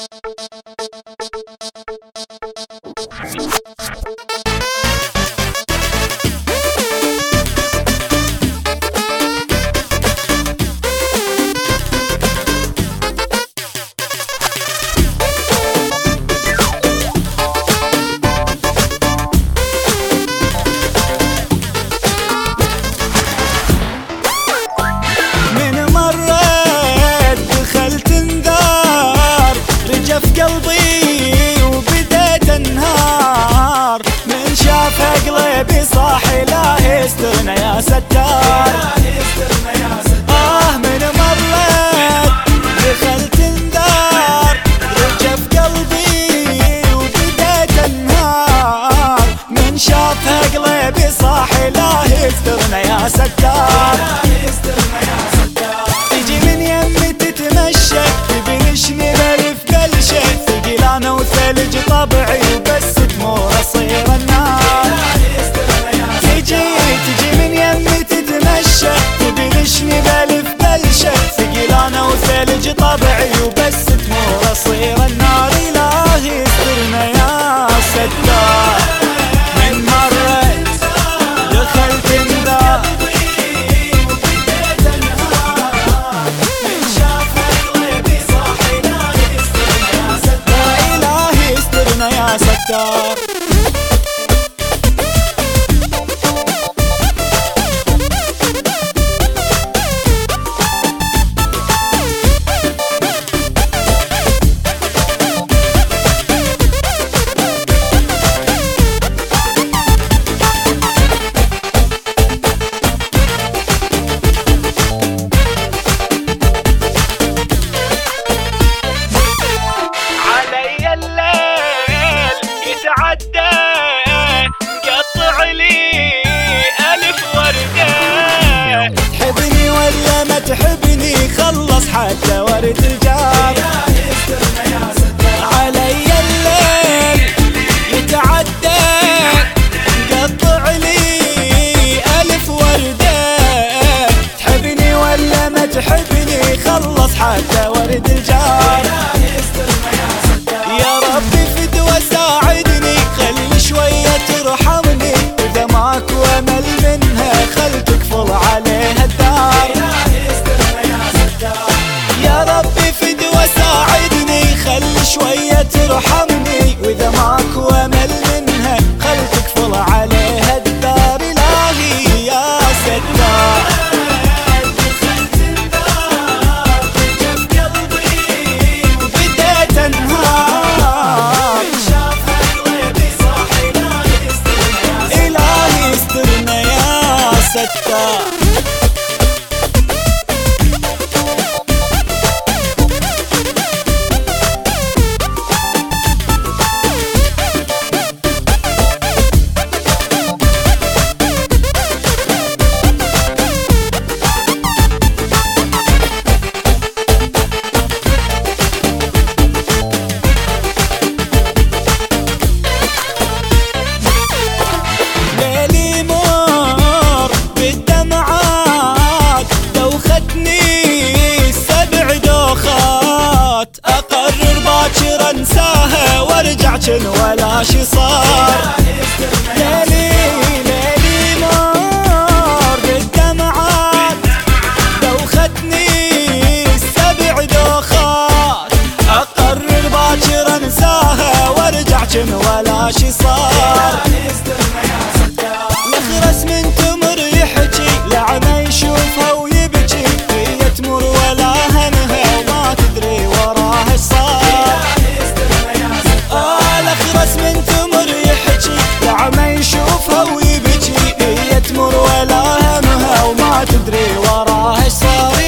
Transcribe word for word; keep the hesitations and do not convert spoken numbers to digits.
قلبي وبديت انهار من شاف قلبي صاحي لا يسترنا يا ستار. آه من مريت دخلت انذار رجف قلبي وبديت انهار من شاف قلبي صاحي لا يسترنا يا ستار. تجي من يمي تتمشى تبلشني بلف بلشة ثقيلانة وثلج طبعي وبس تمور اصير النار. تجي تجي من يمي تتمشى تبلشني بلف بلشة ثقيلانة وثلج طبعي وبس تمور اصير النار. إلهي استرنا يا ستار من مرت دخلت انذار يا ستار. تحبني ولا ما تحبني خلص حتى ورد الجار. علي الليل يتعدى قطع لي ألف وردة. تحبني ولا ما تحبني خلص حتى ورد الجار. يا ربي فدوى ساعدني خلي شوية ترحمني إذا ماكو أمل منها خل تقفل عليها الدار. يا ربي فدوى ساعدني خلي شوية ترحمني وإذا ماكو أمل منها خل تقفل عليها الدار. إلهي يا ستار بديت انهار إلهي استرنا يا ستار. أقرر باكر انساها وارجع كن ولا شي صار. ليلي ليلي مر بالدمعات دوختني السبع دوخات. أقرر باكر انساها وارجع كن ولا شي صار. نخرس من تمر يحكي لعنة يشوفها ويبكي هي تمر ولا همها وما تدري وراها ايش صار. آه الأخرس من تمر يحكي لعمى يشوفها ويبكي هي تمر ولا همها وما تدري وراها ايش صار.